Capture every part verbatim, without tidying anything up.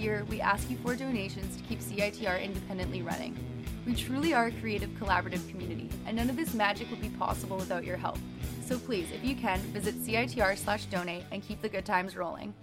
year, we ask you for donations to keep C I T R independently running. We truly are a creative, collaborative community, and none of this magic would be possible without your help. So please, if you can, visit C I T R slash donate and keep the good times rolling.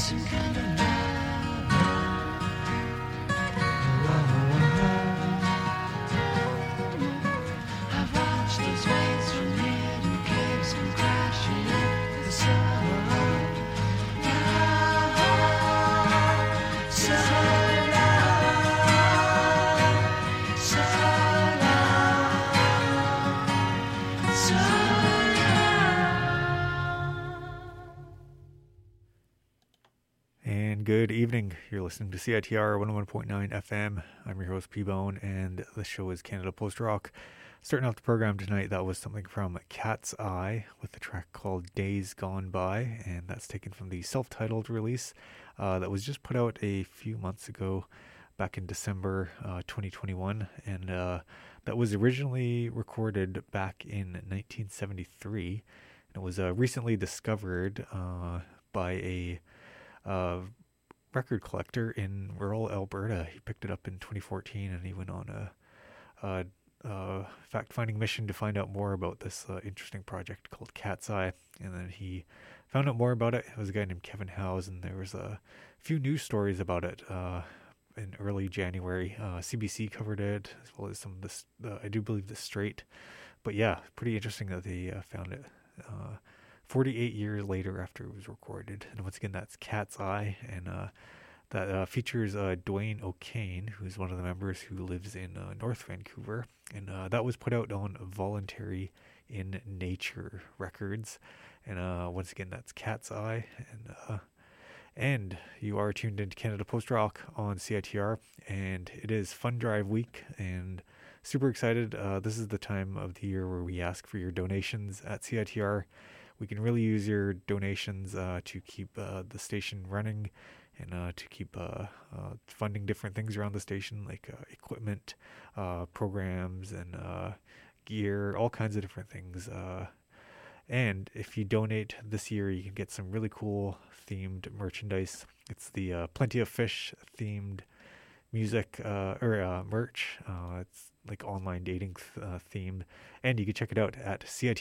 some kind of love. I've watched those waves from hidden caves come crashing into the sun. Good evening. You're listening to C I T R one oh one point nine F M. I'm your host, P-Bone, and the show is Canada Post Rock. Starting off the program tonight, that was something from Cat's Eye with the track called Days Gone By, and that's taken from the self-titled release uh, that was just put out a few months ago, back in December uh, twenty twenty-one, and uh, that was originally recorded back in nineteen seventy-three. And it was uh, recently discovered uh, by a uh, record collector in rural Alberta. He picked it up in twenty fourteen, and he went on a, a, a fact-finding mission to find out more about this uh, interesting project called Cat's Eye. And then he found out more about it. It was a guy named Kevin Howes, and there was a few news stories about it uh, in early January. Uh, C B C covered it, as well as some of this. Uh, I do believe the Straight. But yeah, pretty interesting that they uh, found it Uh, forty-eight years later after it was recorded. And once again, that's Cat's Eye, and uh, that uh, features uh, Dwayne O'Kane, who's one of the members who lives in uh, North Vancouver, and uh, that was put out on Voluntary in Nature Records. And uh, once again, that's Cat's Eye, and uh, and you are tuned into Canada Post Rock on C I T R, and it is Fund Drive Week, and super excited. Uh, this is the time of the year where we ask for your donations at C I T R. We can really use your donations uh, to keep uh, the station running, and uh, to keep uh, uh, funding different things around the station, like uh, equipment, uh, programs, and uh, gear, all kinds of different things. Uh, and if you donate this year, you can get some really cool themed merchandise. It's the uh, Plenty of Fish themed music uh, or uh, merch. Uh, it's like online dating th- uh, themed, and you can check it out at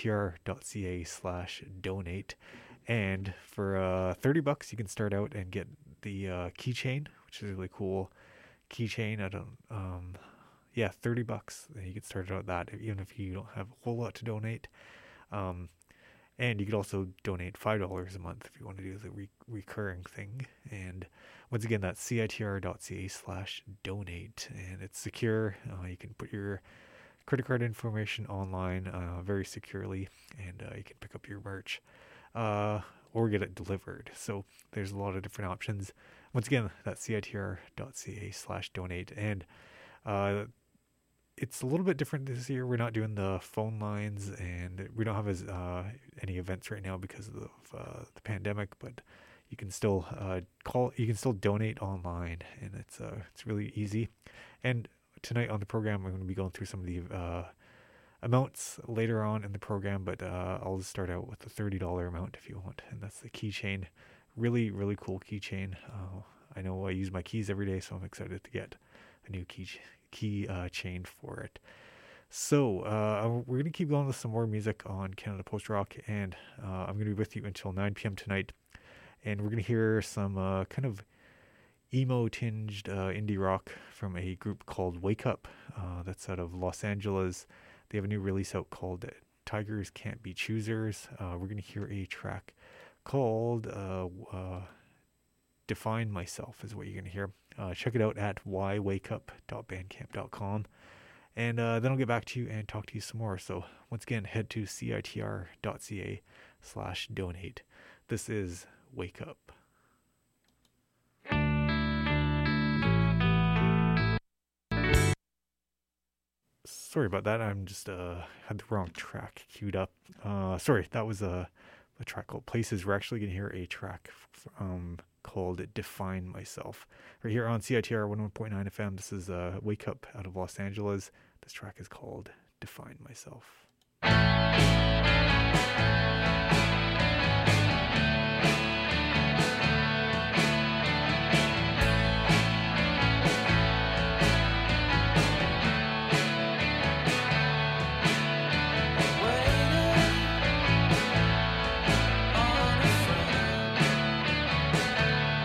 citr.ca slash donate. And for uh, thirty bucks, you can start out and get the uh, keychain, which is a really cool keychain. I don't, um, yeah, thirty bucks. You can start out that, even if you don't have a whole lot to donate. Um, and you could also donate five dollars a month if you want to do the re- recurring thing. And once again, that's citr.ca slash donate, and it's secure. Uh, you can put your credit card information online uh, very securely, and uh, you can pick up your merch uh, or get it delivered. So there's a lot of different options. Once again, that's citr.ca slash donate, and uh, it's a little bit different this year. We're not doing the phone lines, and we don't have as uh, any events right now because of uh, the pandemic, but you can still uh, call. You can still donate online, and it's uh, it's really easy. And tonight on the program, we're going to be going through some of the uh, amounts later on in the program, but uh, I'll just start out with the thirty dollars amount if you want, and that's the keychain. Really, really cool keychain. Uh, I know I use my keys every day, so I'm excited to get a new key key uh, chain for it. So uh, we're going to keep going with some more music on Canada Post Rock, and uh, I'm going to be with you until nine p.m. tonight. And we're going to hear some uh, kind of emo-tinged uh, indie rock from a group called Wake Up. Uh, that's out of Los Angeles. They have a new release out called Tigers Can't Be Choosers. Uh, we're going to hear a track called uh, uh, Define Myself is what you're going to hear. Uh, check it out at why wake up dot bandcamp dot com. And uh, then I'll get back to you and talk to you some more. So once again, head to citr.ca slash donate. This is Wake Up. Sorry about that. I'm just uh had the wrong track queued up. Uh, sorry, that was a, a track called Places. We're actually going to hear a track um called Define Myself. Right here on C I T R one oh one point nine F M. This is uh, Wake Up out of Los Angeles. This track is called Define Myself. Waiting on a friend.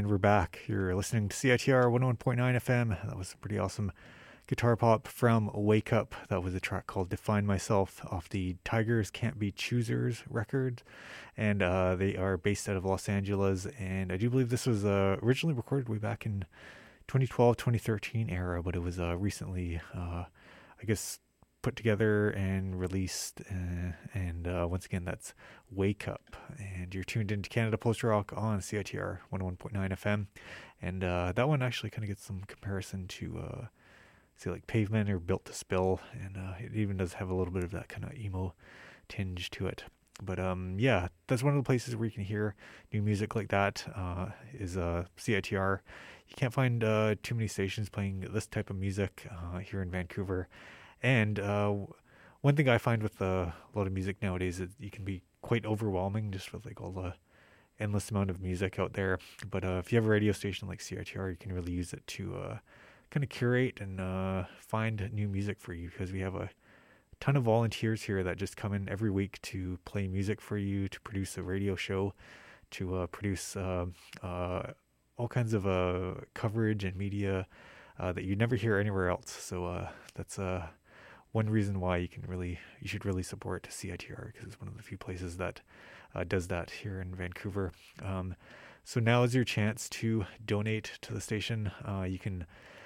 And we're back. You're listening to C I T R one oh one point nine F M. That was pretty awesome guitar pop from Wake Up. That was a track called Define Myself off the Tigers Can't Be Choosers record. And uh, they are based out of Los Angeles. And I do believe this was uh, originally recorded way back in twenty twelve, twenty thirteen era, but it was uh, recently, uh, I guess, put together and released. Uh, and uh, once again, that's Wake Up. And you're tuned into Canada Post Rock on C I T R one oh one point nine F M. And uh, that one actually kind of gets some comparison to... Uh, say like Pavement or Built to Spill, and uh, it even does have a little bit of that kind of emo tinge to it. But um, yeah, that's one of the places where you can hear new music like that. Uh, is uh, C I T R. You can't find uh, too many stations playing this type of music uh, here in Vancouver. And uh, one thing I find with uh, a lot of music nowadays is you can be quite overwhelming just with like all the endless amount of music out there. But uh, if you have a radio station like C I T R, you can really use it to uh, kind of curate and uh, find new music for you, because we have a ton of volunteers here that just come in every week to play music for you, to produce a radio show, to uh, produce uh, uh, all kinds of uh, coverage and media uh, that you never hear anywhere else. So uh, that's uh, one reason why you can really, you should really support C I T R, because it's one of the few places that uh, does that here in Vancouver. Um, so now is your chance to donate to the station. Uh, you can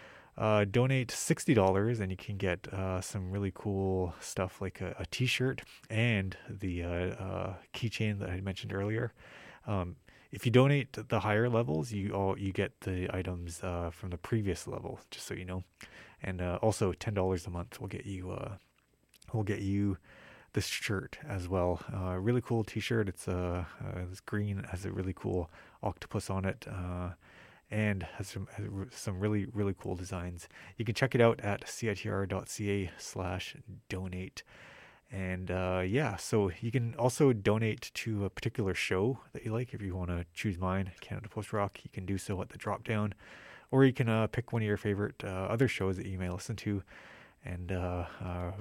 Uh, donate sixty dollars and you can get uh, some really cool stuff like a, a t-shirt and the uh, uh, keychain that I mentioned earlier. Um, if you donate the higher levels, you all you get the items uh, from the previous level, just so you know. And uh, also ten dollars a month will get you uh, will get you this shirt as well. Uh, really cool t-shirt. It's uh, uh, it's green, has a really cool octopus on it. Uh, and has some has some really, really cool designs. You can check it out at citr.ca slash donate. And uh, yeah, so you can also donate to a particular show that you like. If you want to choose mine, Canada Post Rock, you can do so at the drop down. Or you can uh, pick one of your favorite uh, other shows that you may listen to and uh, uh,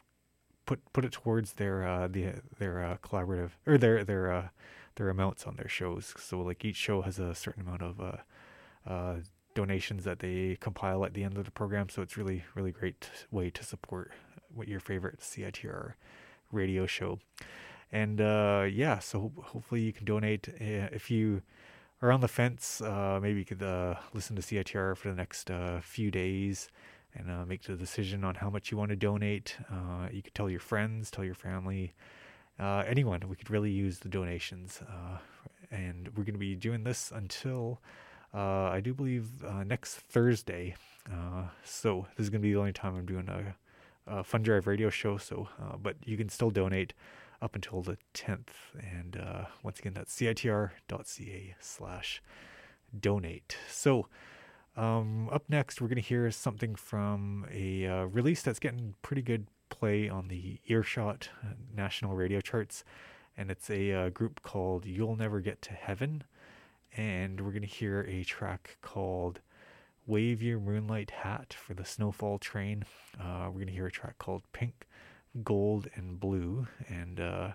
put put it towards their uh, the their uh, collaborative or their their uh, their amounts on their shows. So like each show has a certain amount of uh, uh, donations that they compile at the end of the program. So it's really really great way to support what your favorite C I T R radio show. And uh, yeah, so hopefully you can donate. Uh, if you are on the fence, uh, maybe you could uh, listen to C I T R for the next uh, few days and uh, make the decision on how much you want to donate. Uh, you could tell your friends, tell your family, uh, anyone. We could really use the donations. Uh, and we're going to be doing this until, uh, I do believe, uh, next Thursday. Uh, so this is going to be the only time I'm doing a, a Fun Drive radio show. So, uh, but you can still donate up until the tenth. And uh, once again, that's citr.ca slash donate. So, Um, up next, we're going to hear something from a uh, release that's getting pretty good play on the Earshot uh, national radio charts, and it's a uh, group called You'll Never Get to Heaven, and we're going to hear a track called Wave Your Moonlight Hat for the Snowfall Train. Uh, we're going to hear a track called Pink, Gold, and Blue, and uh,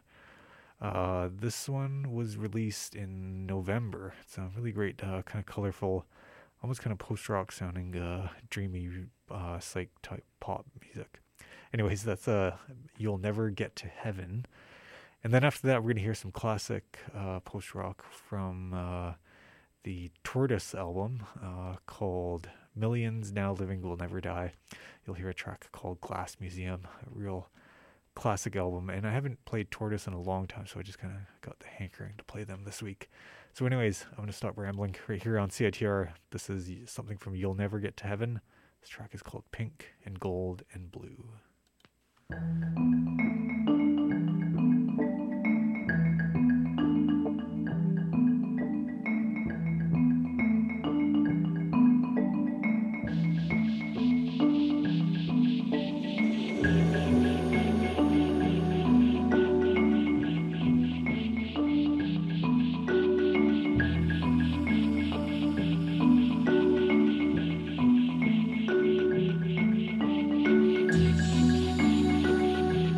uh, this one was released in November. It's a really great, uh, kind of colorful, almost kind of post-rock sounding, uh, dreamy, uh, psych type pop music. Anyways, that's uh, You'll Never Get to Heaven. And then after that, we're going to hear some classic uh, post-rock from uh, the Tortoise album uh, called Millions Now Living Will Never Die. You'll hear a track called Glass Museum, a real classic album. And I haven't played Tortoise in a long time, so I just kind of got the hankering to play them this week. So anyways, I'm going to stop rambling right here on C I T R. This is something from You'll Never Get to Heaven. This track is called Pink and Gold and Blue. Thank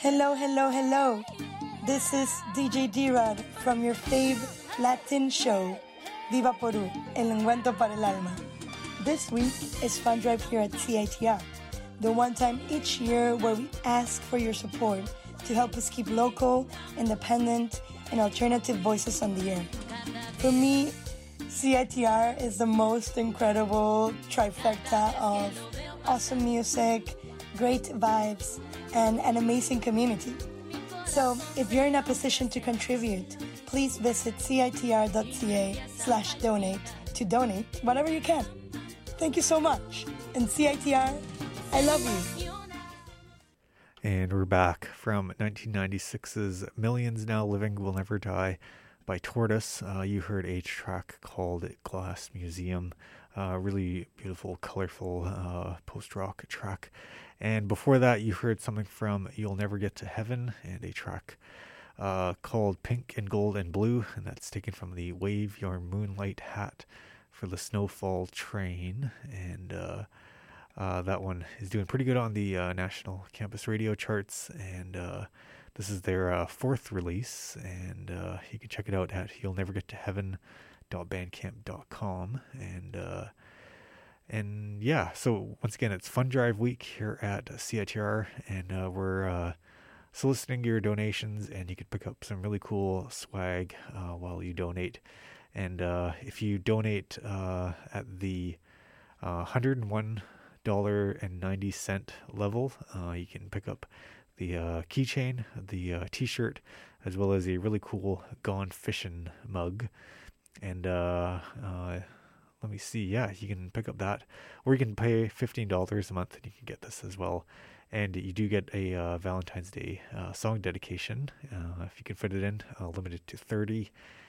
Hello, hello, hello. This is D J D-Rod from your fave Latin show, Viva Peru, El Encuentro para el Alma. This week is Fun Drive here at C I T R, the one time each year where we ask for your support to help us keep local, independent, and alternative voices on the air. For me, C I T R is the most incredible trifecta of awesome music, great vibes, and an amazing community. So if you're in a position to contribute, please visit citr.ca slash donate to donate whatever you can. Thank you so much. And C I T R, I love you. And we're back from nineteen ninety-six's Millions Now Living Will Never Die by Tortoise. Uh, you heard a track called Glass Museum. Uh, really beautiful, colorful uh, post-rock track. And before that, you heard something from You'll Never Get to Heaven and a track uh, called Pink and Gold and Blue. And that's taken from the Wave Your Moonlight Hat for the Snowfall Train. And uh, uh, that one is doing pretty good on the uh, national campus radio charts. And uh, this is their uh, fourth release. And uh, you can check it out at you'll never get to heaven dot bandcamp dot com. And uh, And yeah, so once again, it's Fun Drive Week here at C I T R, and uh, we're uh, soliciting your donations, and you can pick up some really cool swag uh, while you donate. And uh, if you donate uh, at the uh, one hundred one dollars and ninety cents level, uh, you can pick up the uh, keychain, the uh, t-shirt, as well as a really cool Gone Fishing mug. And uh, uh, let me see. Yeah, you can pick up that, or you can pay fifteen dollars a month and you can get this as well. And you do get a uh, Valentine's Day uh, song dedication, uh, if you can fit it in, uh, limited to thirty.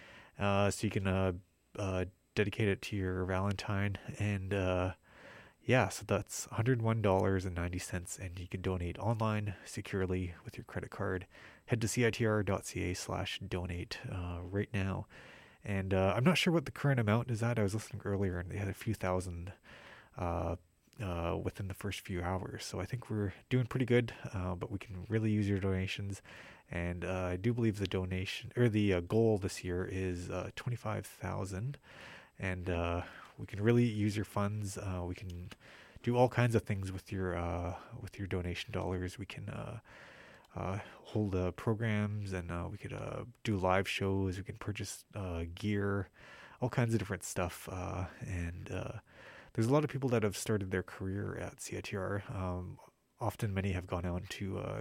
Uh, so you can uh, uh, dedicate it to your Valentine. And uh, yeah, so that's one hundred one dollars and ninety cents, and you can donate online securely with your credit card. Head to citr.ca slash donate uh, right now. And uh, I'm not sure what the current amount is at. I was listening earlier, and they had a few thousand uh, uh, within the first few hours. So I think we're doing pretty good, uh, but we can really use your donations. And uh, I do believe the donation or the uh, goal this year is uh, twenty-five thousand, and uh, we can really use your funds. Uh, we can do all kinds of things with your uh, with your donation dollars. We can Uh, Uh, hold uh, programs, and uh, we could uh, do live shows. We can purchase uh, gear, all kinds of different stuff. Uh, and uh, there's a lot of people that have started their career at C I T R. Um, often, many have gone on to uh,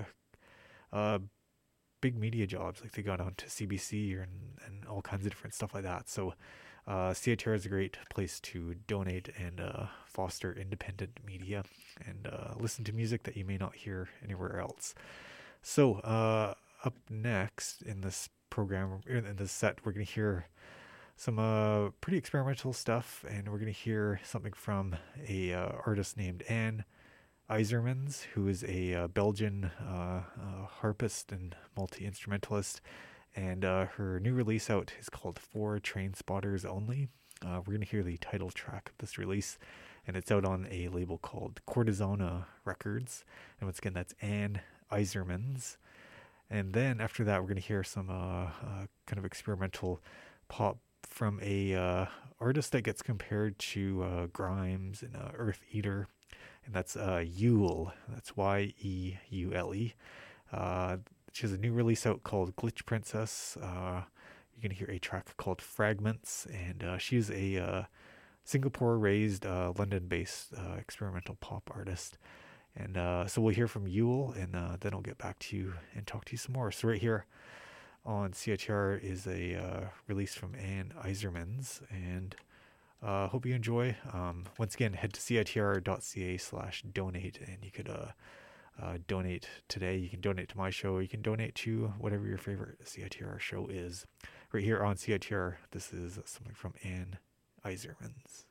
uh, big media jobs, like they got on to C B C or, and, and all kinds of different stuff like that. So uh, C I T R is a great place to donate and uh, foster independent media and uh, listen to music that you may not hear anywhere else. So, uh, up next in this program, in this set, we're going to hear some uh, pretty experimental stuff, and we're going to hear something from a uh, artist named Anne IJzermans, who is a uh, Belgian uh, uh, harpist and multi-instrumentalist, and uh, her new release out is called For Train Spotters Only. Uh, we're going to hear the title track of this release, and it's out on a label called Cortisona Records, and once again, that's Anne IJzermans. And then after that, we're going to hear some uh, uh, kind of experimental pop from a uh, artist that gets compared to uh, Grimes and uh, Earth Eater, and that's uh, Yule. That's Y E U L E. Uh, she has a new release out called Glitch Princess. Uh, you're going to hear a track called Fragments, and uh, she's a uh, Singapore-raised, uh, London-based uh, experimental pop artist. And uh, so we'll hear from Yule, and uh, then I'll get back to you and talk to you some more. So right here on C I T R is a uh, release from Anne IJzermans, and uh, hope you enjoy. Um, once again, head to citr.ca slash donate, and you could uh, uh, donate today. You can donate to my show. You can donate to whatever your favorite C I T R show is. Right here on C I T R, this is something from Anne IJzermans.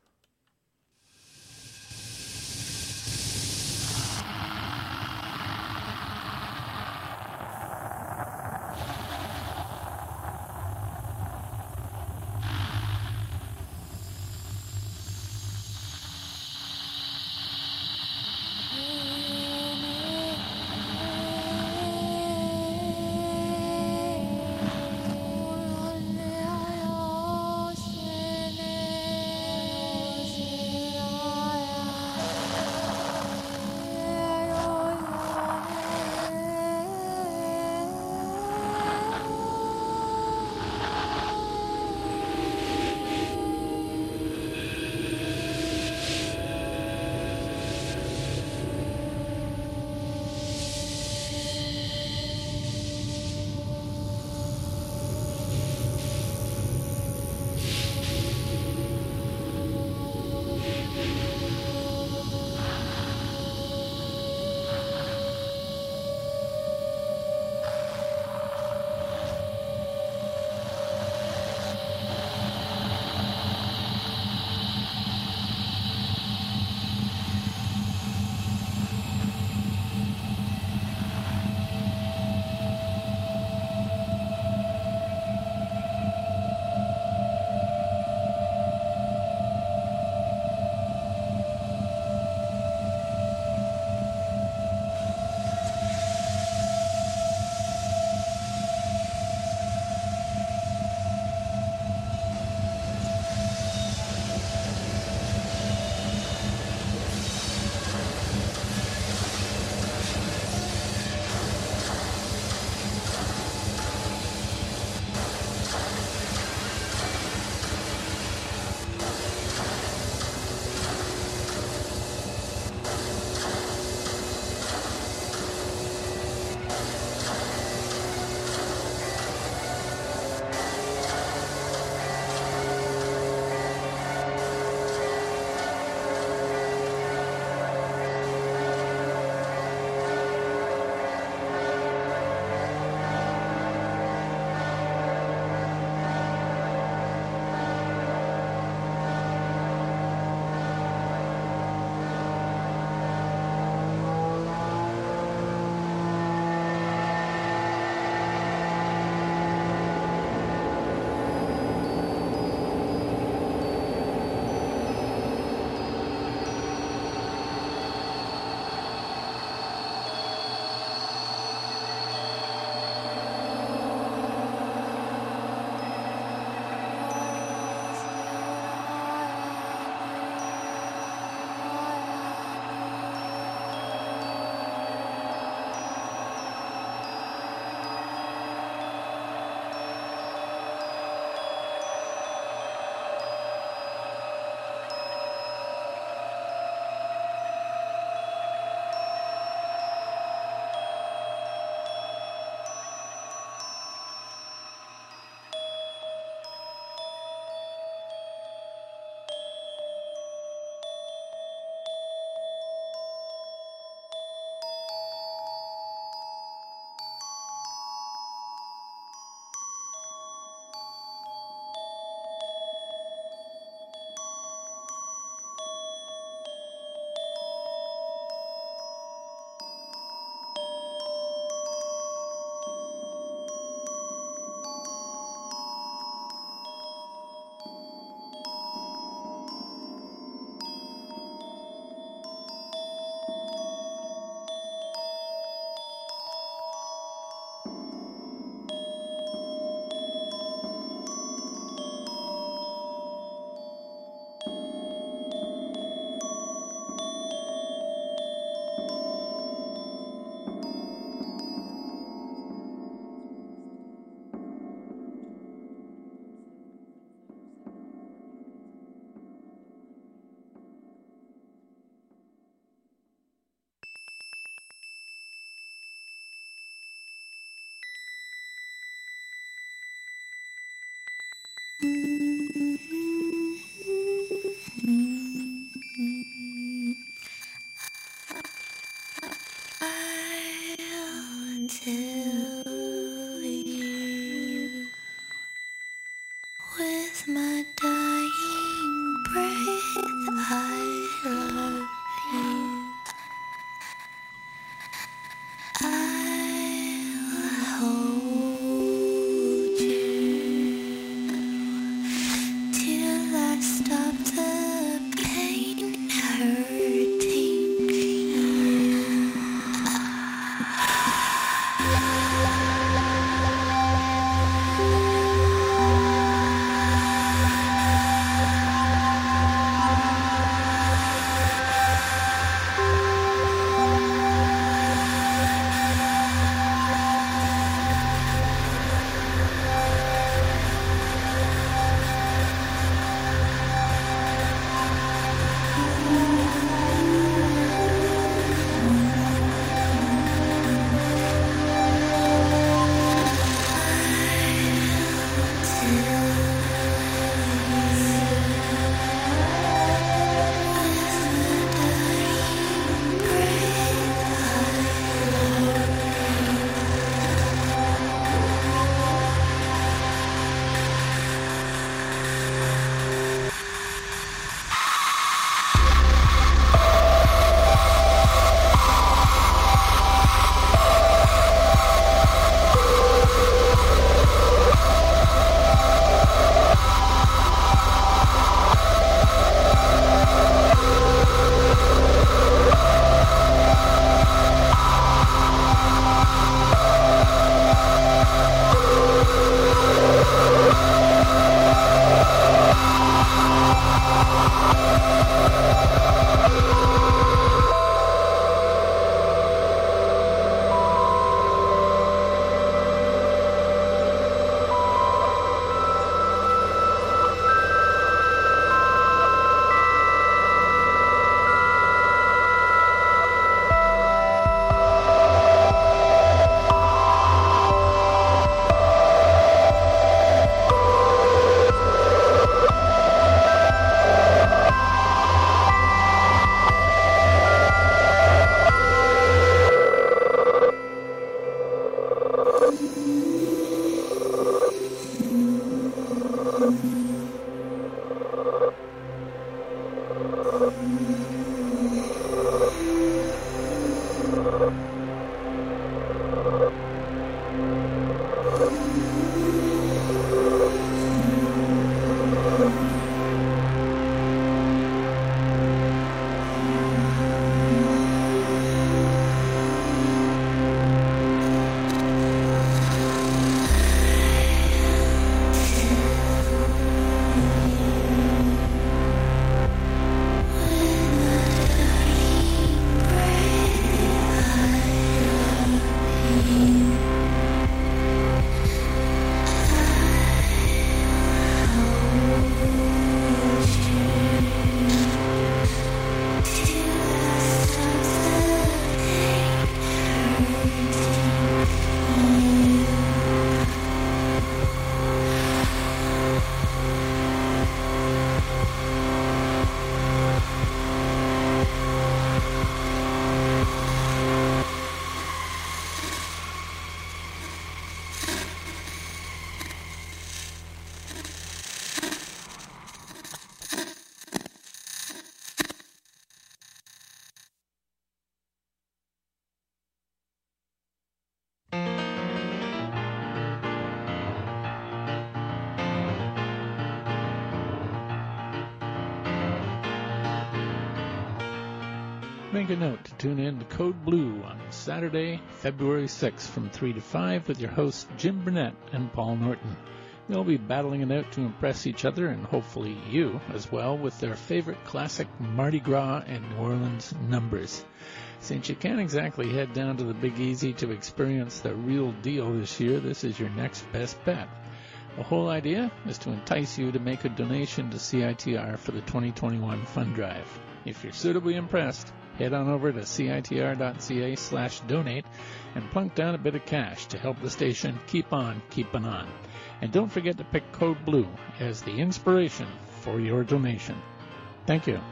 Thank you. I'll tell you with my dying breath I love you. I'll hold you till I stop the pain hurting you. Make a note to tune in to Code Blue on Saturday, February sixth from three to five with your hosts Jim Burnett and Paul Norton. They'll be battling it out to impress each other and hopefully you as well with their favorite classic Mardi Gras and New Orleans numbers. Since you can't exactly head down to the Big Easy to experience the real deal this year, this is your next best bet. The whole idea is to entice you to make a donation to C I T R for the twenty twenty-one fund drive. If you're suitably impressed, head on over to citr.ca slash donate and plunk down a bit of cash to help the station keep on keeping on. And don't forget to pick Code Blue as the inspiration for your donation. Thank you.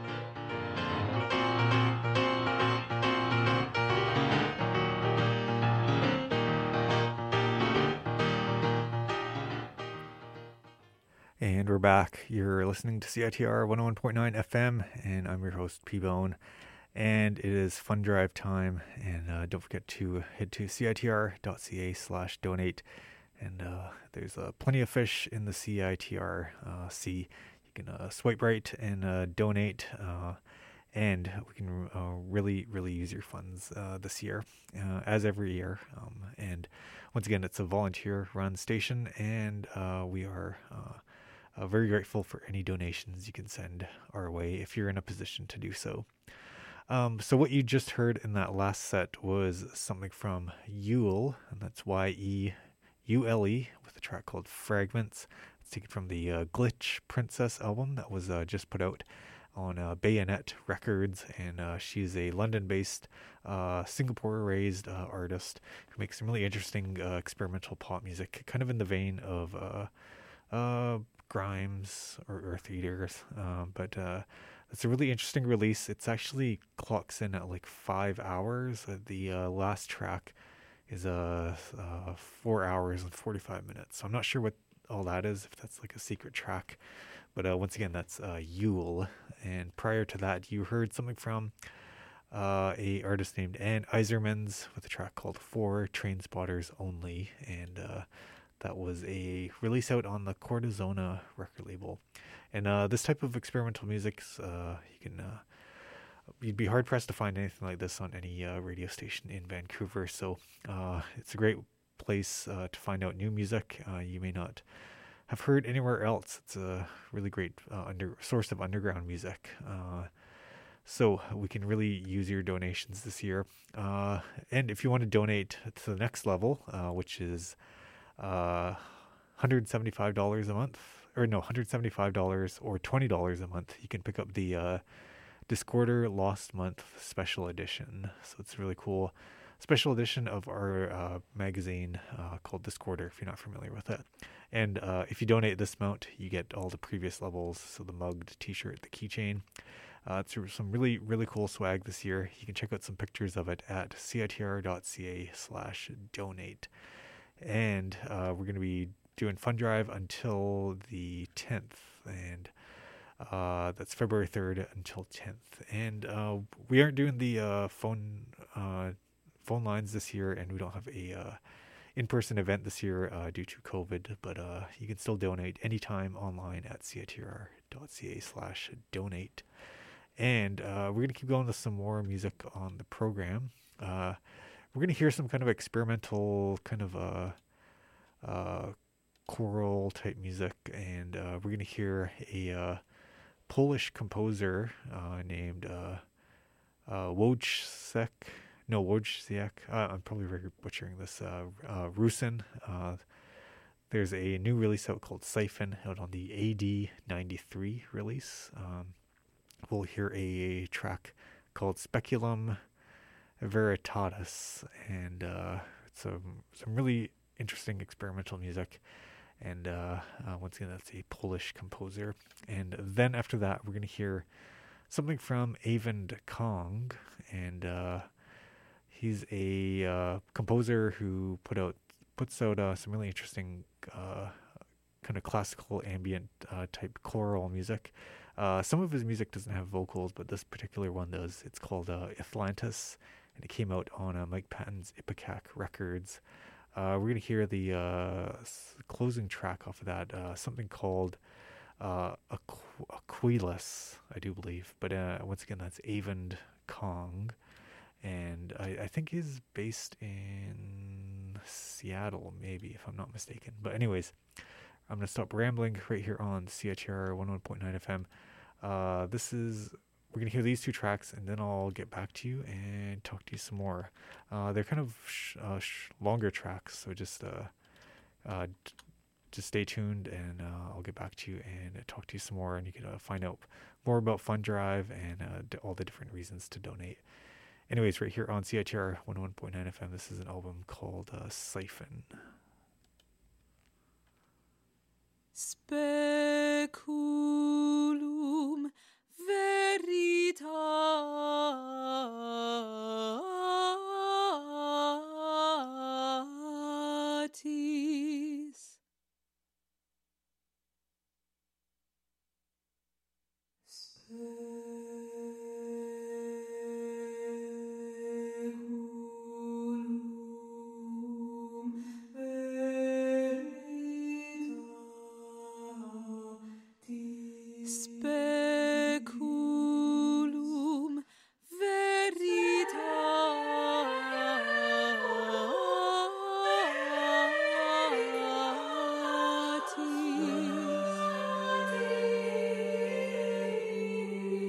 And we're back. You're listening to C I T R one oh one point nine F M, and I'm your host, P-Bone. And it is fund drive time. And uh, don't forget to head to citr.ca slash donate. And uh, there's uh, plenty of fish in the C I T R uh, sea. You can uh, swipe right and uh, donate. Uh, and we can uh, really, really use your funds uh, this year, uh, as every year. Um, and once again, it's a volunteer-run station, and uh, we are... Uh, Uh, very grateful for any donations you can send our way if you're in a position to do so. Um, so what you just heard in that last set was something from Yule, and that's Y E U L E, with a track called Fragments. It's taken from the uh, Glitch Princess album that was uh, just put out on uh, Bayonet Records, and uh, she's a London-based, uh, Singapore-raised uh, artist who makes some really interesting uh, experimental pop music, kind of in the vein of... Uh, uh, Grimes or Earth Eaters, um, but uh, it's a really interesting release. It's actually clocks in at like five hours. Uh, the uh, last track is uh, uh, four hours and forty-five minutes. So I'm not sure what all that is, if that's like a secret track. But uh, once again, that's uh, Yule. And prior to that, you heard something from uh, a artist named Ann Isermans with a track called For Train Spotters Only. And uh, that was a release out on the Cortisona record label. And uh, this type of experimental music, uh, you can, uh, you'd be hard pressed to find anything like this on any uh, radio station in Vancouver. So uh, it's a great place uh, to find out new music uh, you may not have heard anywhere else. It's a really great uh, under source of underground music. Uh, so we can really use your donations this year. Uh, and if you want to donate to the next level, uh, which is Uh, one hundred seventy-five dollars a month, or no, one hundred seventy-five dollars or twenty dollars a month, you can pick up the uh, Discorder Lost Month Special Edition. So it's a really cool special edition of our uh, magazine uh, called Discorder, if you're not familiar with it. And uh, if you donate this amount, you get all the previous levels, so the mug, the t-shirt, the keychain. Uh, it's some really, really cool swag this year. You can check out some pictures of it at citr.ca slash donate. And uh, we're going to be doing Fund Drive until the tenth, and uh, that's February third until tenth. And uh, we aren't doing the uh, phone uh, phone lines this year, and we don't have a uh, in-person event this year uh, due to COVID, but uh, you can still donate anytime online at citr.ca slash donate. And uh, we're going to keep going with some more music on the program. Uh, We're going to hear some kind of experimental, kind of uh, uh, choral type music, and uh, we're going to hear a uh, Polish composer uh, named uh, uh, Wojciech, no, Wojciech, uh, I'm probably butchering this, uh, uh, Rusin. Uh, there's a new release out called Siphon, out on the A D ninety-three release. Um, we'll hear a track called Speculum Veritatis, and uh, it's some some really interesting experimental music. And uh, uh, once again, that's a Polish composer. And then after that, we're going to hear something from Eyvind Kong, and uh, he's a uh, composer who put out puts out uh, some really interesting uh, kind of classical ambient uh, type choral music. Uh, some of his music doesn't have vocals, but this particular one does. It's called uh, Atlantis, and it came out on uh, Mike Patton's Ipecac Records. Uh, we're going to hear the uh, closing track off of that, uh, something called uh, Aqu- Aquilas, I do believe. But uh, once again, that's Eyvind Kong, and I, I think he's based in Seattle, maybe, if I'm not mistaken. But anyways, I'm going to stop rambling right here on C H R one oh one point nine F M. Uh, this is... We're going to hear these two tracks, and then I'll get back to you and talk to you some more. Uh, they're kind of sh- uh, sh- longer tracks, so just uh, uh, d- just stay tuned, and uh, I'll get back to you and uh, talk to you some more, and you can uh, find out more about Fund Drive and uh, d- all the different reasons to donate. Anyways, right here on C H R one oh one point nine F M, this is an album called uh, Siphon. Speculum veritatis. Speculum veritatis.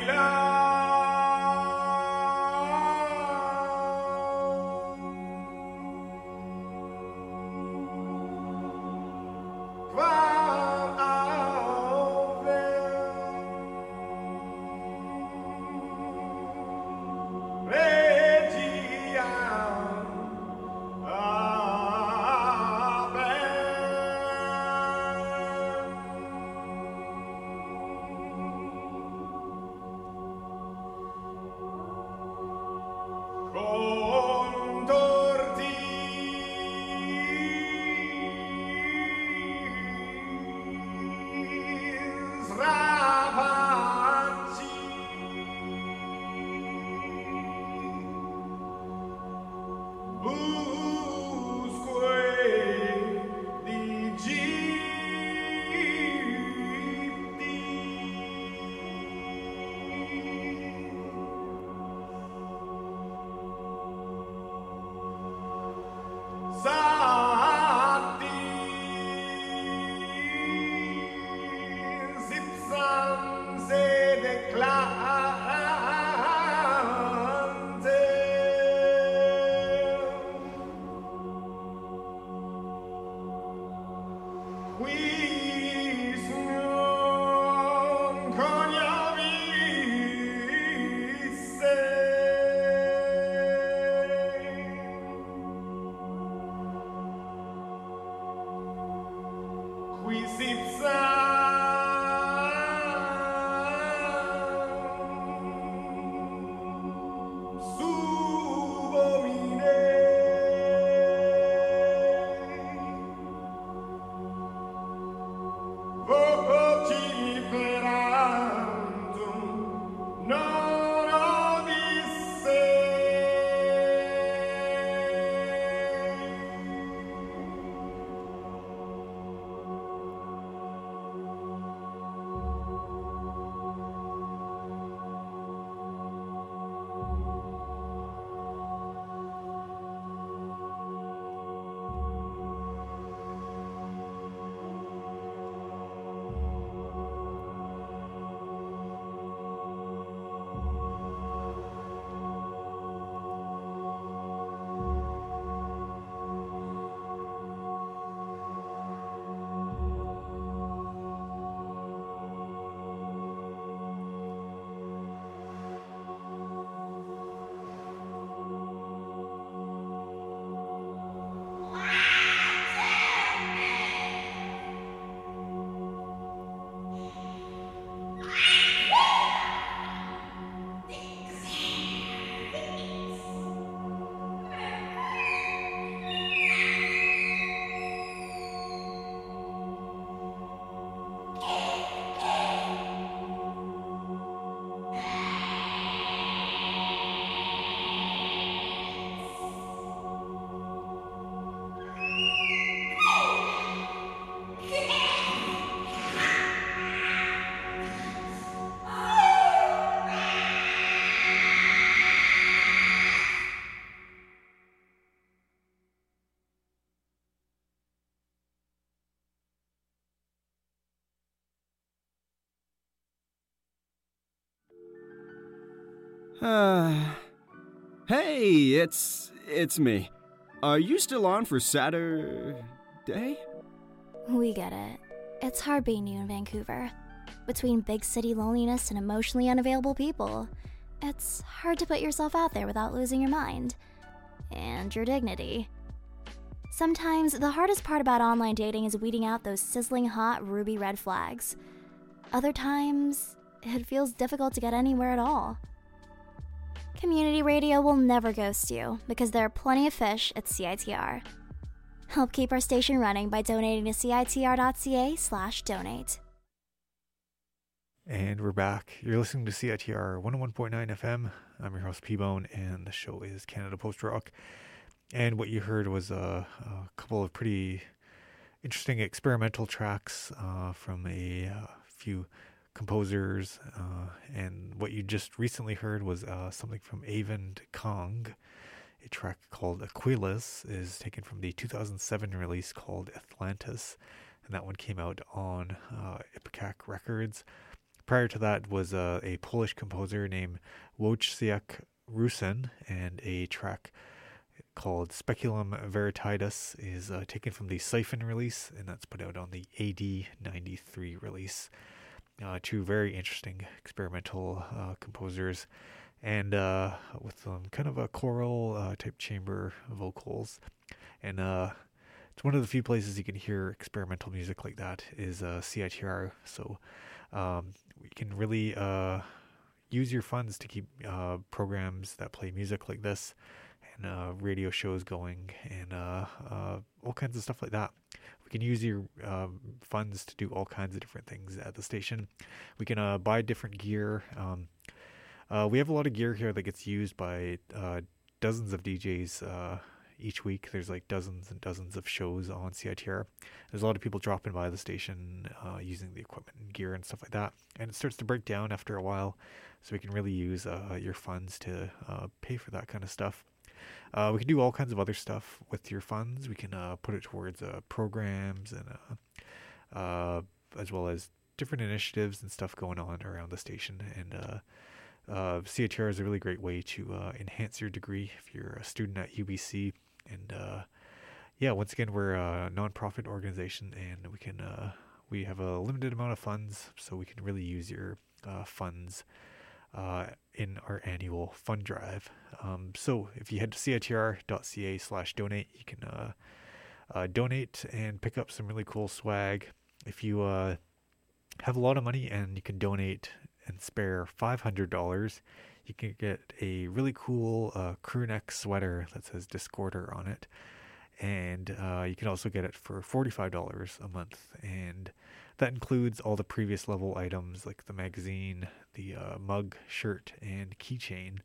Uh, hey, it's it's me. Are you still on for Saturday? We get it. It's hard being new in Vancouver. Between big city loneliness and emotionally unavailable people, it's hard to put yourself out there without losing your mind. And your dignity. Sometimes the hardest part about online dating is weeding out those sizzling hot ruby red flags. Other times, it feels difficult to get anywhere at all. Community radio will never ghost you because there are plenty of fish at C I T R. Help keep our station running by donating to citr.ca slash donate. And we're back. You're listening to C I T R one oh one point nine F M. I'm your host, P-Bone, and the show is Canada Post Rock. And what you heard was a, a couple of pretty interesting experimental tracks uh, from a uh, few composers. Uh, and what you just recently heard was uh, something from Avon Kong. A track called Aquilas is taken from the two thousand seven release called Atlantis. And that one came out on uh, Ipecac Records. prior to that was uh, a Polish composer named Wojciech Rusin, and a track called Speculum Veritatis is uh, taken from the Siphon release, and that's put out on the A D ninety-three release. Uh, two very interesting experimental uh, composers, and uh, with um, kind of a choral uh, type chamber vocals. And uh, it's one of the few places you can hear experimental music like that is uh, C I T R. So um, we can really uh, use your funds to keep uh, programs that play music like this, and uh, radio shows going, and uh, uh, all kinds of stuff like that. We can use your um, funds to do all kinds of different things at the station. We can uh, buy different gear. Um, uh, we have a lot of gear here that gets used by uh, dozens of D Js uh, each week. There's like dozens and dozens of shows on C I T R. There's a lot of people dropping by the station uh, using the equipment and gear and stuff like that. And it starts to break down after a while, so we can really use uh, your funds to uh, pay for that kind of stuff. Uh, we can do all kinds of other stuff with your funds. We can uh, put it towards uh, programs and uh, uh, as well as different initiatives and stuff going on around the station. And uh, uh, C I T R is a really great way to uh, enhance your degree if you're a student at U B C. And uh, yeah, once again, we're a nonprofit organization, and we can uh, we have a limited amount of funds, so we can really use your uh, funds Uh, in our annual fund drive. Um, so if you head to citr.ca slash donate, you can uh, uh, donate and pick up some really cool swag. If you uh, have a lot of money and you can donate and spare five hundred dollars, you can get a really cool uh, crew neck sweater that says Discorder on it. And uh, you can also get it for forty-five dollars a month. And that includes all the previous level items like the magazine, the uh, mug, shirt, and keychain.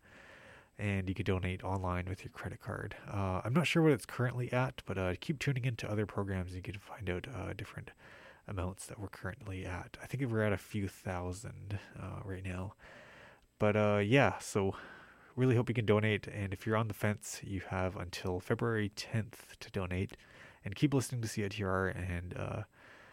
And you can donate online with your credit card. Uh, I'm not sure what it's currently at, but uh, keep tuning into other programs. You can find out uh, different amounts that we're currently at. I think we're at a few thousand uh, right now. But uh, yeah, so really hope you can donate. And if you're on the fence, you have until February tenth to donate. And keep listening to C I T R and uh,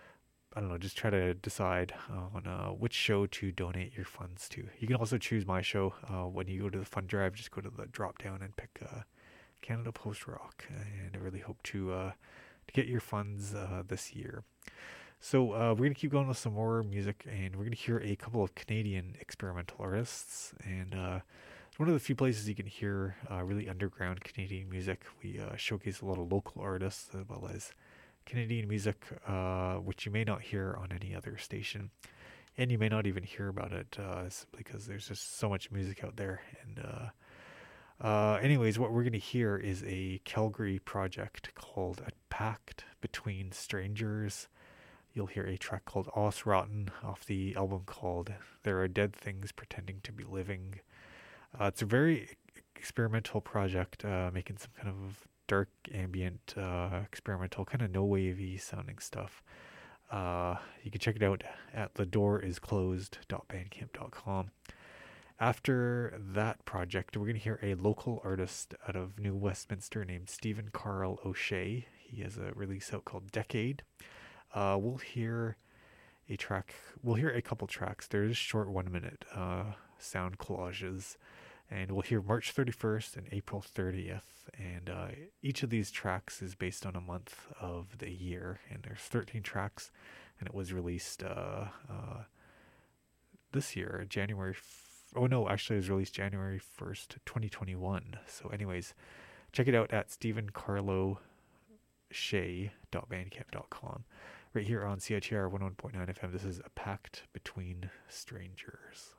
I don't know, just try to decide on uh, which show to donate your funds to. You can also choose my show. Uh, when you go to the fund drive, just go to the drop down and pick uh, Canada Post Rock. And I really hope to uh, to get your funds uh, this year. So uh, we're going to keep going with some more music, and we're going to hear a couple of Canadian experimental artists. And uh, it's one of the few places you can hear uh, really underground Canadian music. We uh, showcase a lot of local artists as well as Canadian music, uh, which you may not hear on any other station, and you may not even hear about it uh, because there's just so much music out there. And uh, uh, anyways, what we're going to hear is a Calgary project called A Pact Between Strangers. You'll hear a track called Os Rotten off the album called There Are Dead Things Pretending to Be Living. Uh, it's a very experimental project, uh, making some kind of dark ambient uh, experimental kind of no wavy sounding stuff. Uh, you can check it out at the door is closed dot bandcamp dot com. After that project, we're going to hear a local artist out of New Westminster named Stephen Carl O'Shea. He has a release out called Decade. Uh, we'll hear a track, we'll hear a couple tracks. They're just short one minute uh, sound collages. And we'll hear March thirty-first and April thirtieth. And uh, each of these tracks is based on a month of the year. And there's thirteen tracks. And it was released uh, uh, this year, January. F- oh, no, actually it was released January first, twenty twenty-one. So anyways, check it out at stephen carlo shea dot bandcamp dot com. Right here on C I T R one oh one point nine F M. This is A Pact Between Strangers.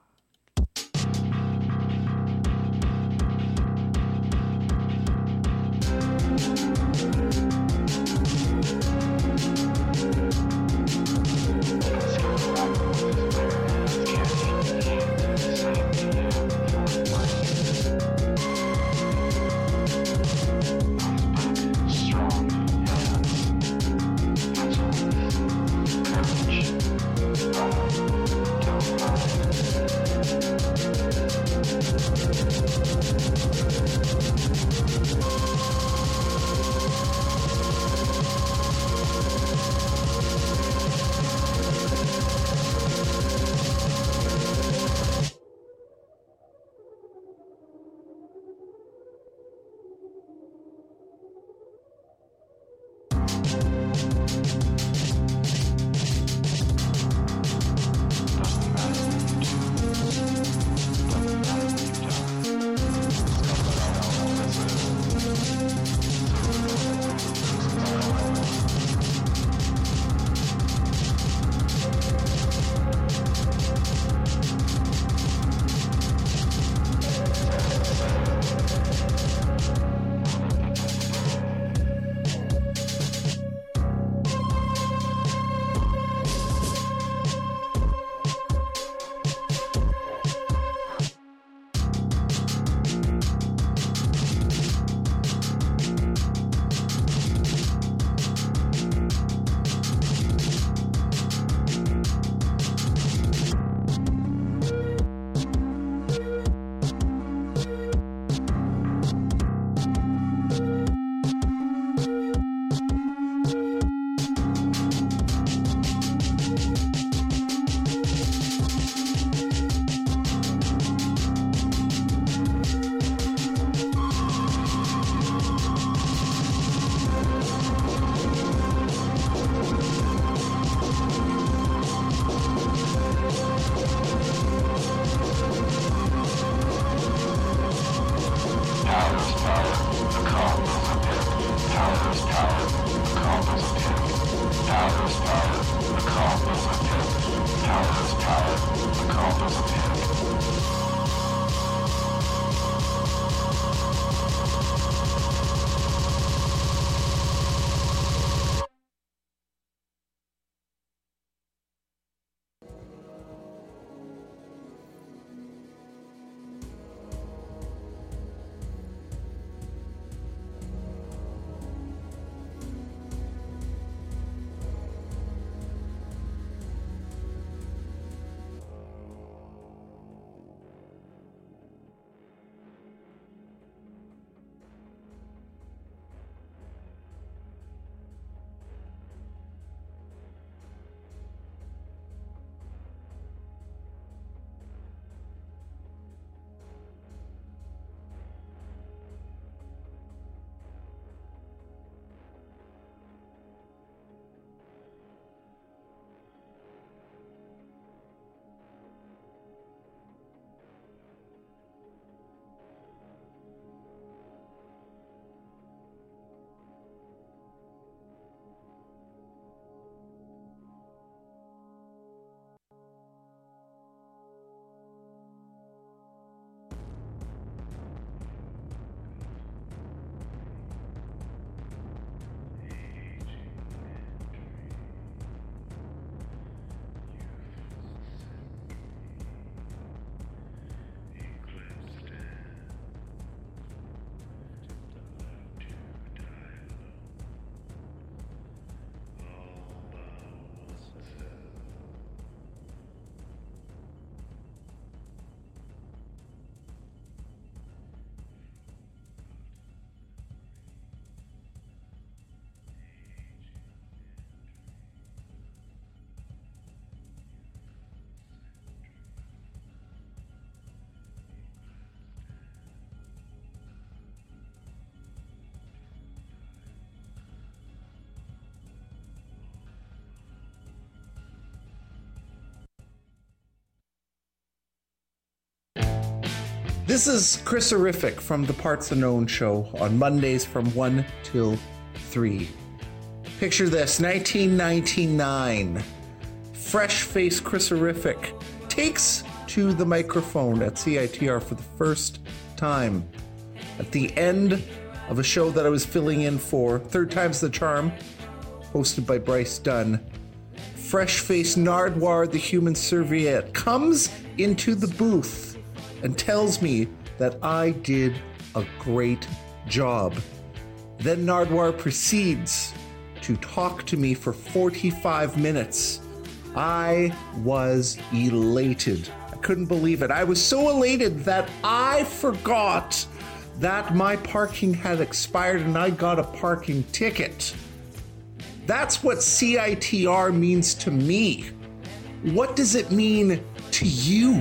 This is Chris Horrific from the Parts Unknown show on Mondays from one till three. Picture this, nineteen ninety-nine. Fresh-faced Chris Horrific takes to the microphone at C I T R for the first time at the end of a show that I was filling in for, Third Time's the Charm, hosted by Bryce Dunn. Fresh-faced Nardwuar, the human serviette, comes into the booth and tells me that I did a great job. Then Nardwuar proceeds to talk to me for forty-five minutes. I was elated. I couldn't believe it. I was so elated that I forgot that my parking had expired and I got a parking ticket. That's what C I T R means to me. What does it mean to you?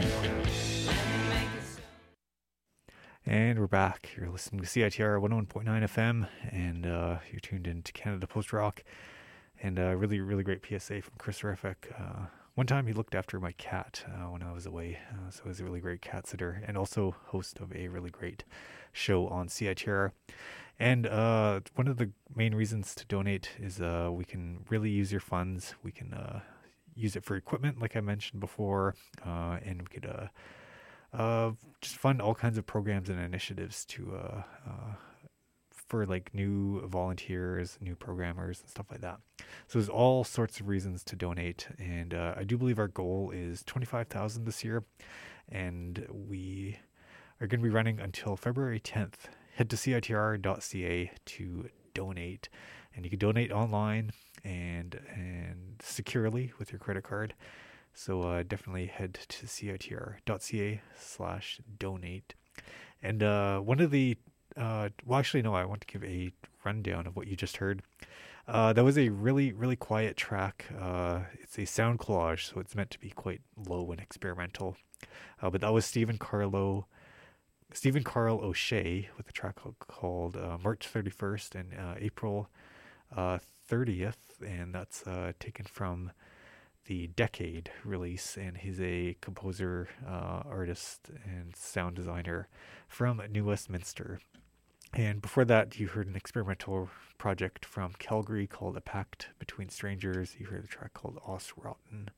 And we're back. You're listening to C I T R one oh one point nine F M, and uh, you're tuned in to Canada Post Rock. And a uh, really, really great P S A from Chris Horrific. Uh, one time he looked after my cat uh, when I was away, uh, so he's a really great cat sitter, and also host of a really great show on C I T R. And uh, one of the main reasons to donate is uh, we can really use your funds. We can uh, use it for equipment, like I mentioned before, uh, and we could uh, uh, just fund all kinds of programs and initiatives to uh, uh, for like new volunteers, new programmers, and stuff like that. So there's all sorts of reasons to donate, and uh, I do believe our goal is twenty-five thousand this year, and we are going to be running until February tenth. Head to C I T R dot C A to donate, and you can donate online and and securely with your credit card. So uh, definitely head to C I T R dot C A slash donate. And uh, one of the uh, well, actually, no, I want to give a rundown of what you just heard. Uh, that was a really, really quiet track. Uh, it's a sound collage, so it's meant to be quite low and experimental. Uh, but that was Stephen Carlo. Stephen Carl O'Shea with a track called uh, March thirty-first and uh, April uh, thirtieth, and that's uh, taken from the Decade release, and he's a composer, uh, artist, and sound designer from New Westminster. And before that, you heard an experimental project from Calgary called A Pact Between Strangers. You heard a track called Osrotten.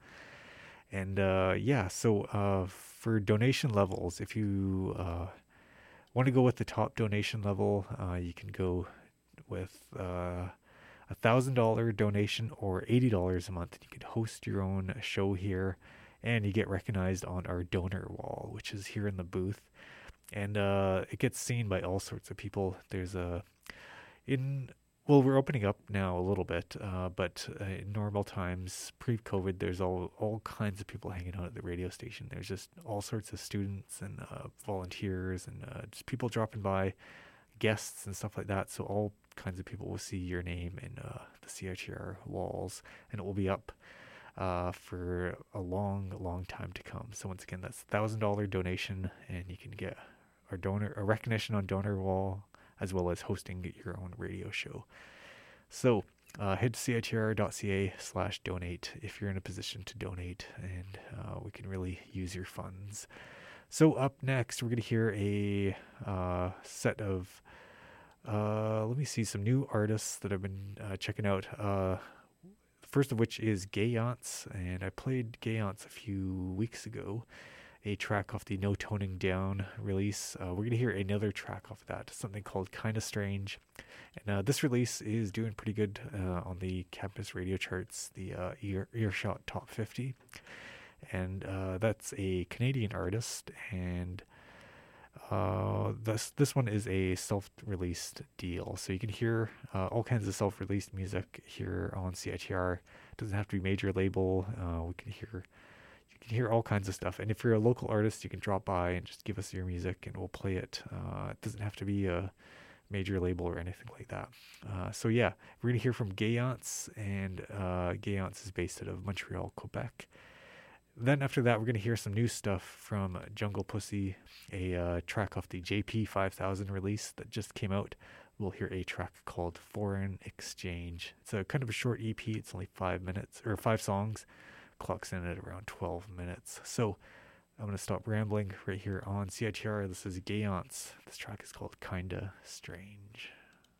And uh, yeah, so uh, for donation levels, if you uh, want to go with the top donation level, uh, you can go with uh, a one thousand dollars donation or eighty dollars a month. You could host your own show here, and you get recognized on our donor wall, which is here in the booth. And uh, it gets seen by all sorts of people. There's a, in Well, we're opening up now a little bit, uh, but uh, in normal times, pre-COVID, there's all, all kinds of people hanging out at the radio station. There's just all sorts of students and uh, volunteers and uh, just people dropping by, guests and stuff like that. So all kinds of people will see your name in uh, the C I T R walls, and it will be up uh, for a long, long time to come. So once again, that's a one thousand dollars donation, and you can get our donor a recognition on donor wall, as well as hosting your own radio show. So uh, head to C I T R dot C A slash donate if you're in a position to donate, and uh, we can really use your funds. So up next, we're going to hear a uh, set of, uh, let me see, some new artists that I've been uh, checking out. Uh, the first of which is Gayance, and I played Gayance a few weeks ago. A track off the No Toning Down release. Uh, we're going to hear another track off of that, something called Kinda Strange. And uh, this release is doing pretty good uh, on the campus radio charts, the uh, ear, Earshot Top fifty. And uh, that's a Canadian artist, and uh, this this one is a self-released deal. So you can hear uh, all kinds of self-released music here on C I T R. It doesn't have to be major label. Uh, we can hear... You can hear all kinds of stuff, and if you're a local artist, you can drop by and just give us your music and we'll play it. Uh, it doesn't have to be a major label or anything like that. Uh, so yeah, we're going to hear from Gayance, and uh, Gayance is based out of Montreal, Quebec. Then after that, we're going to hear some new stuff from Jungle Pussy, a uh, track off the J P five thousand release that just came out. We'll hear a track called Foreign Exchange. It's a kind of a short E P. It's only five minutes, or five songs. Clocks in at around twelve minutes. So I'm going to stop rambling right here on C I T R. This is Gayance. This track is called Kinda Strange.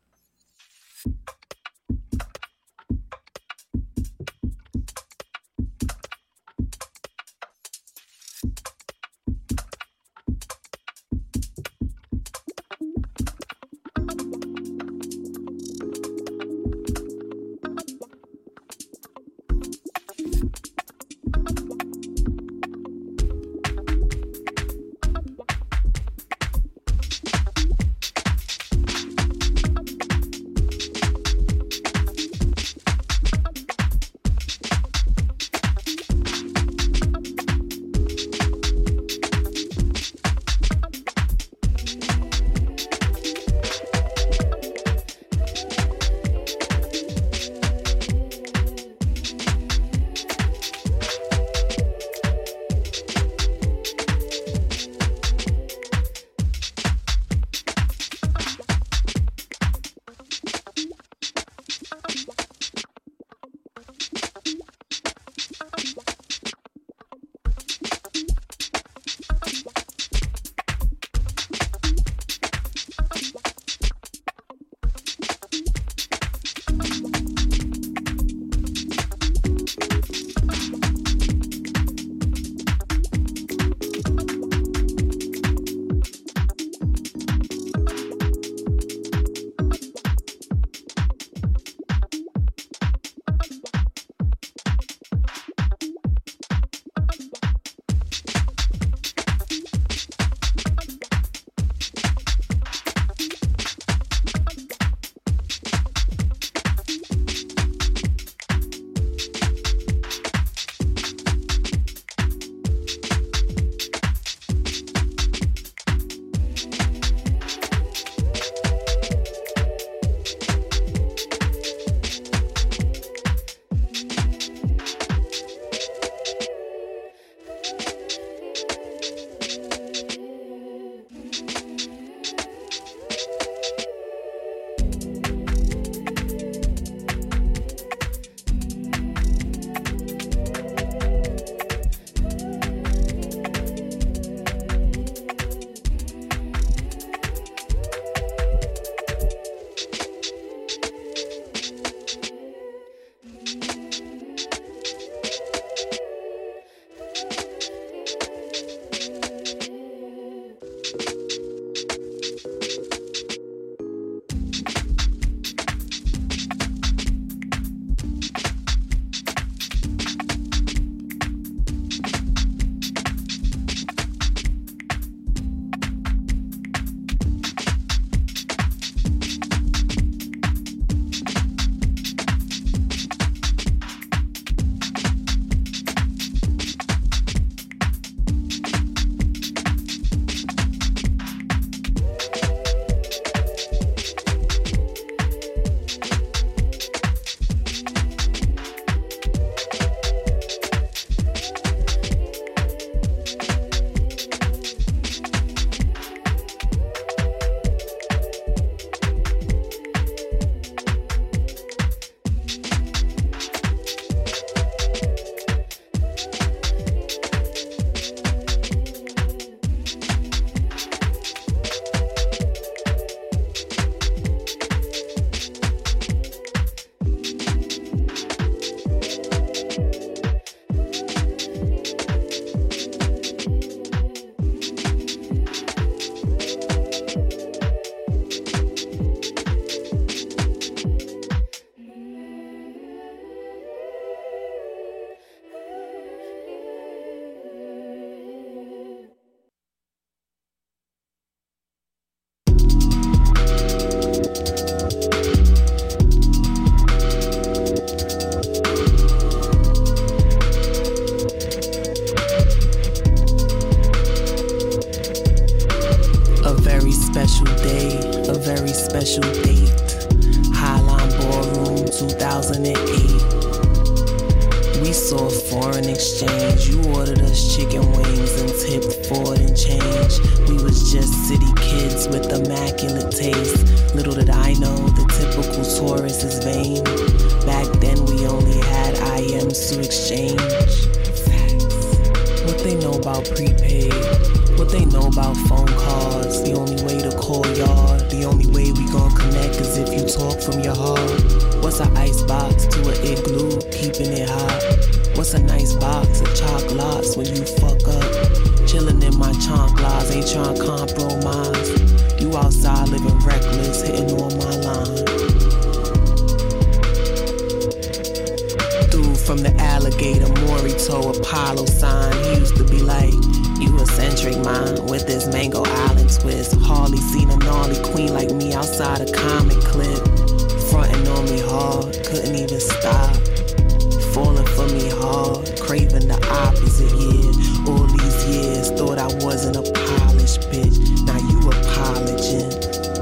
special date. Highline Ballroom two thousand eight. We saw foreign exchange. You ordered us chicken wings and tipped for it and change. We was just city kids with immaculate taste. Little did I know the typical tourist is vain. Back then we only had I Ms to exchange. Facts. What they know about prepaid They know about phone calls, the only way to call yard. The only way we gon' connect is if you talk from your heart. What's an ice box to an igloo, keeping it hot? What's a nice box of chocolates when you fuck up? Chillin' in my chanclas, ain't trying to compromise. You outside living reckless, hitting on my line. Dude from the alligator, Morito, Apollo sign. He used to be like, you eccentric mind with this Mango Island twist. Hardly seen a gnarly queen like me outside a comic clip. Frontin' on me hard, couldn't even stop. Falling for me hard, craving the opposite, yeah. All these years, thought I wasn't a polished bitch. Now you apologizing.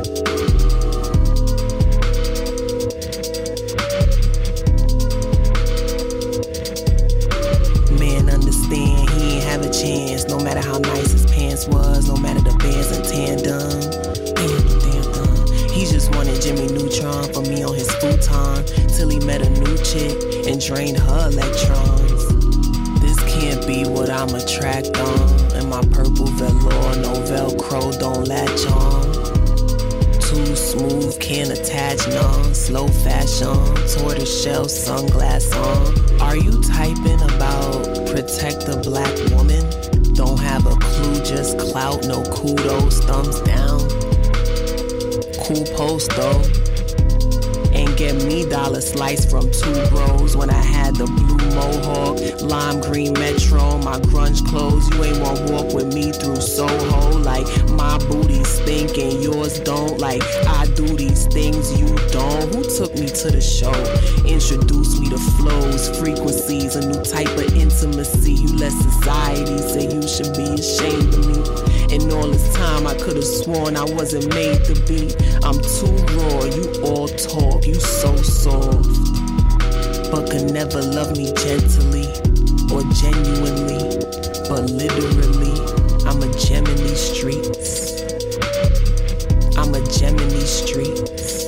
Man, understand, he ain't have a chance. No matter how nice his pants was, no matter the bands in tandem. Damn, damn, damn. He just wanted Jimmy Neutron for me on his futon. Till he met a new chick and drained her electrons. This can't be what I'm attracted on. And my purple velour, no Velcro, don't latch on. Too smooth, can't attach none. Slow fashion, tortoise shell, sunglass on. Are you typing about protect the black woman? Don't have a clue, just clout, no kudos, thumbs down. Cool post though. Ain't get me dollar slice from two bros when I had the blue mohawk, lime green metro, my grunge clothes. You ain't wanna walk with me through Soho. Like my booty stink and yours don't. Like I do these things you don't. Who took me to the show? Introduced me to flows, frequencies, a new type of intimacy. You let society say you should be ashamed of me. And all this time I could've sworn I wasn't made to be. I'm too raw, you all talk, you so soft. But could never love me gently or genuinely. But literally, I'm a gem in these streets. I'm a gem in these streets.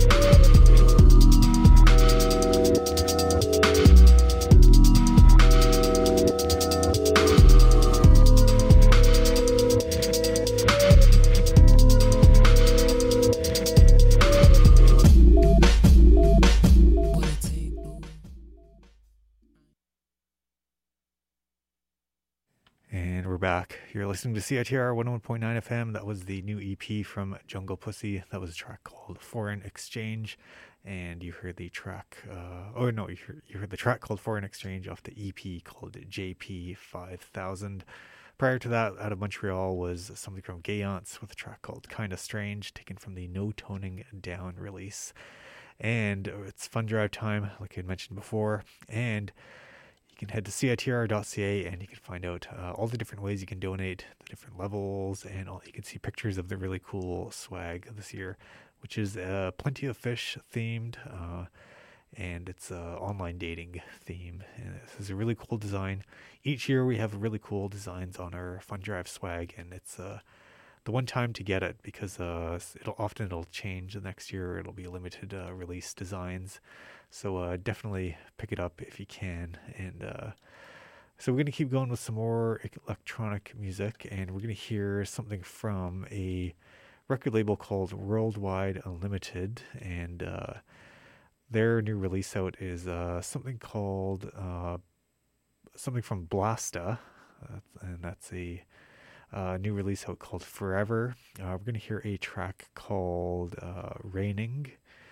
Back. You're listening to C I T R one oh one point nine F M. That was the new E P from Jungle Pussy. That was a track called Foreign Exchange, and you heard the track. Uh, oh no, you heard, you heard the track called Foreign Exchange off the E P called J P five thousand. Prior to that, out of Montreal, was something from Gayance with a track called Kinda Strange, taken from the No Toning Down release. And it's fun drive time, like I had mentioned before, and you can head to C I T R dot C A and you can find out uh, all the different ways you can donate, the different levels, and all, you can see pictures of the really cool swag this year, which is uh, Plenty of Fish themed, uh, and it's an uh, online dating theme. And this is a really cool design. Each year we have really cool designs on our Fun Drive swag, and it's uh, the one time to get it because uh, it'll often it'll change the next year. It'll be limited uh, release designs. So uh, definitely pick it up if you can. And uh, so we're going to keep going with some more electronic music, and we're going to hear something from a record label called Worldwide Unlimited, and uh, their new release out is uh, something called uh, something from Blasta, uh, and that's a uh, new release out called Forever. Uh, we're going to hear a track called uh, Raining.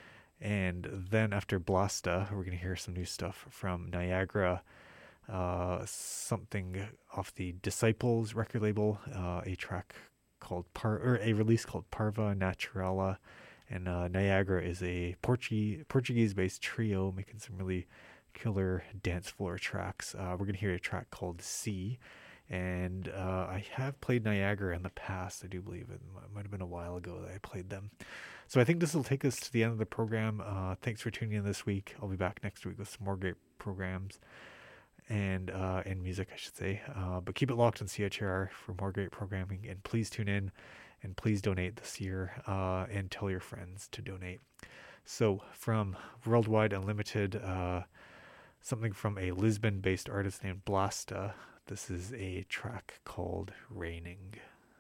And then after Blasta, we're going to hear some new stuff from Niagara, uh, something off the Disciples record label, uh, a track called, Par- or a release called Parva Naturala. And uh, Niagara is a Portuguese, Portuguese-based trio making some really killer dance floor tracks. Uh, we're going to hear a track called C. And uh, I have played Niagara in the past, I do believe. It might have been a while ago that I played them. So I think this will take us to the end of the program. Uh, thanks for tuning in this week. I'll be back next week with some more great programs and uh, and music, I should say. Uh, but keep it locked on C H R for more great programming. And please tune in and please donate this year uh, and tell your friends to donate. So from Worldwide Unlimited, uh, something from a Lisbon-based artist named Blasta. This is a track called Raining.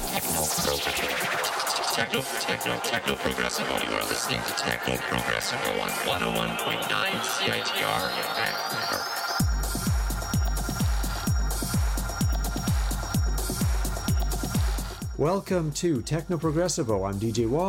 Techno Techno, Techno, Techno Progressivo. You are listening to Techno Progressivo on one oh one point nine C I T R in Vancouver. Welcome to Techno Progressivo. I'm D J Wall.